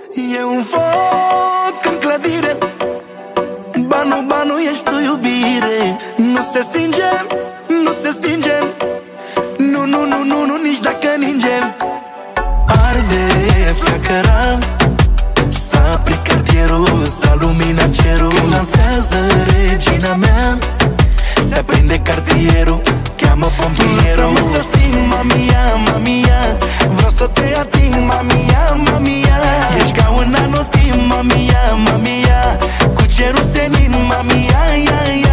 E un foc în clădire, banu, banu, ești tu iubire. Nu se stinge, nu se stinge, nu, nu, nu, nu, nu, nici dacă ningem. Arde, flacăra, s-a prins cartierul, s-a luminat cerul. Când dansează regina mea, se aprinde cartierul, cheamă pompierul. Lasă-mă să sting, mamia, mamia, vreau să te ating, mamia, mamia. Ești ca un anotimp, mamia, mamia, cu cerul senin, mamia, ia, ia.